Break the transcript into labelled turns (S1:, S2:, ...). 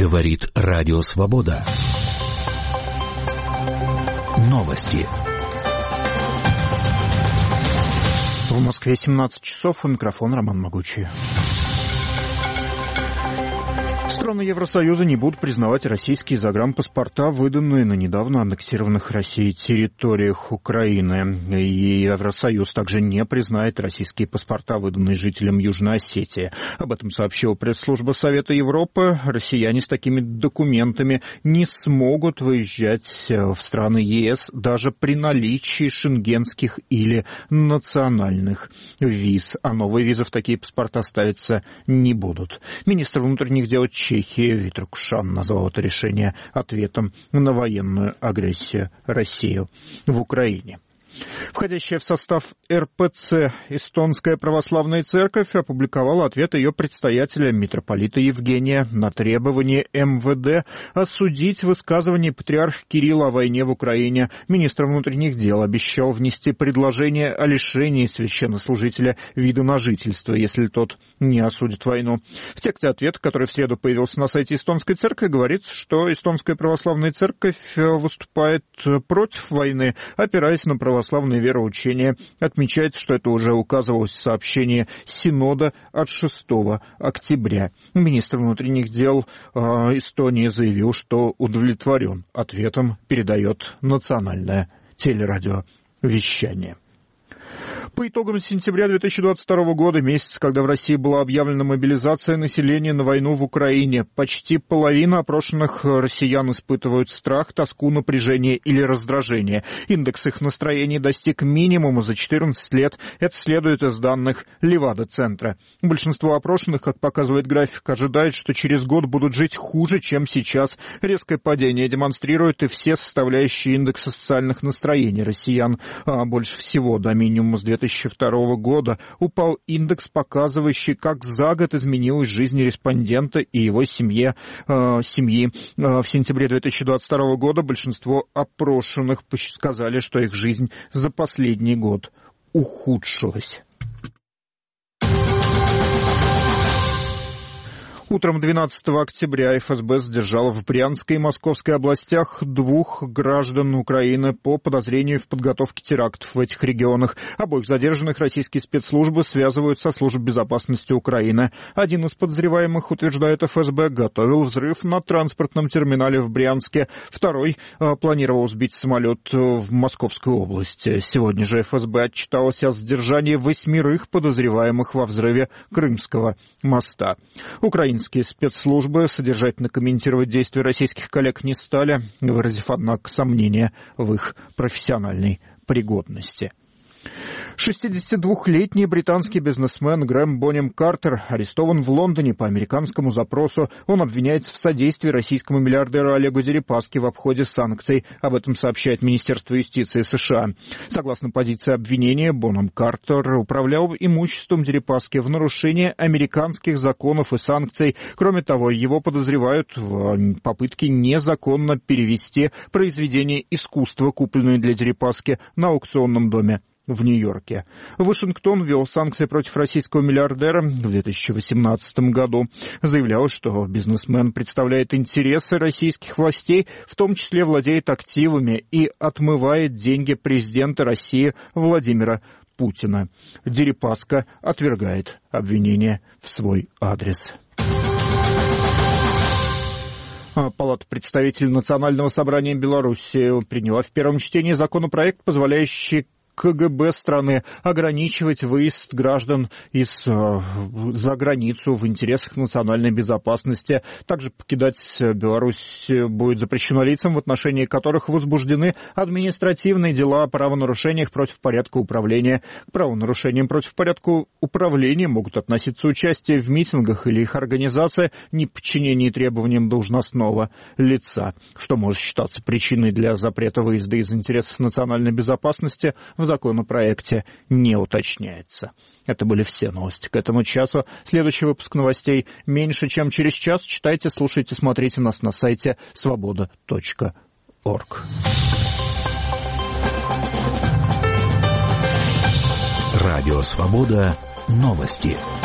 S1: Говорит Радио Свобода. Новости.
S2: В Москве 17 часов. У микрофона Роман Могучий. Страны Евросоюза не будут признавать российские загранпаспорта, выданные на недавно аннексированных Россией территориях Украины. И Евросоюз также не признает российские паспорта, выданные жителям Южной Осетии. Об этом сообщила пресс-служба Совета Европы. Россияне с такими документами не смогут выезжать в страны ЕС даже при наличии шенгенских или национальных виз. А новые визы в такие паспорта ставиться не будут. Министр внутренних дел Чехии Виктор Кушан назвал это решение ответом на военную агрессию России в Украине. Входящая в состав РПЦ Эстонская православная церковь опубликовала ответ ее предстоятеля митрополита Евгения на требование МВД осудить высказывание патриарха Кирилла о войне в Украине. Министр внутренних дел обещал внести предложение о лишении священнослужителя вида на жительство, если тот не осудит войну. В тексте ответа, который в среду появился на сайте Эстонской церкви, говорится, что Эстонская православная церковь выступает против войны, опираясь на православные вероучения. Отмечается, что это уже указывалось в сообщении Синода от 6 октября. Министр внутренних дел Эстонии заявил, что удовлетворен ответом, передает национальное телерадиовещание. По итогам сентября 2022 года, месяца, когда в России была объявлена мобилизация населения на войну в Украине, почти половина опрошенных россиян испытывают страх, тоску, напряжение или раздражение. Индекс их настроений достиг минимума за 14 лет. Это следует из данных Левада-центра. Большинство опрошенных, как показывает график, ожидает, что через год будут жить хуже, чем сейчас. Резкое падение демонстрирует и все составляющие индекса социальных настроений россиян. Больше всего до минимума с 2002 года упал индекс, показывающий, как за год изменилась жизнь респондента и его семьи. В сентябре 2022 года большинство опрошенных сказали, что их жизнь за последний год ухудшилась. Утром 12 октября ФСБ задержала в Брянской и Московской областях 2 граждан Украины по подозрению в подготовке терактов в этих регионах. Обоих задержанных российские спецслужбы связывают со службой безопасности Украины. Один из подозреваемых, утверждает ФСБ, готовил взрыв на транспортном терминале в Брянске. Второй планировал сбить самолет в Московской области. Сегодня же ФСБ отчиталось о задержании 8 подозреваемых во взрыве Крымского моста. Украинские спецслужбы содержательно комментировать действия российских коллег не стали, выразив, однако, сомнения в их профессиональной пригодности. 62-летний британский бизнесмен Грэм Бонем Картер арестован в Лондоне по американскому запросу. Он обвиняется в содействии российскому миллиардеру Олегу Дерипаске в обходе санкций. Об этом сообщает Министерство юстиции США. Согласно позиции обвинения, Бонем Картер управлял имуществом Дерипаски в нарушении американских законов и санкций. Кроме того, его подозревают в попытке незаконно перевести произведение искусства, купленное для Дерипаски, на аукционном доме в Нью-Йорке. Вашингтон ввел санкции против российского миллиардера в 2018 году. Заявлялось, что бизнесмен представляет интересы российских властей, в том числе владеет активами и отмывает деньги президента России Владимира Путина. Дерипаска отвергает обвинения в свой адрес. Палата представителей Национального собрания Беларуси приняла в первом чтении законопроект, позволяющий КГБ страны ограничивать выезд граждан за границу в интересах национальной безопасности. Также покидать Беларусь будет запрещено лицам, в отношении которых возбуждены административные дела о правонарушениях против порядка управления. К правонарушениям против порядка управления могут относиться участие в митингах или их организация, неподчинение требованиям должностного лица, что может считаться причиной для запрета выезда из интересов национальной безопасности, в законопроекте не уточняется. Это были все новости к этому часу. Следующий выпуск новостей меньше, чем через час. Читайте, слушайте, смотрите нас на сайте svoboda.org.
S1: Радио «Свобода». Новости.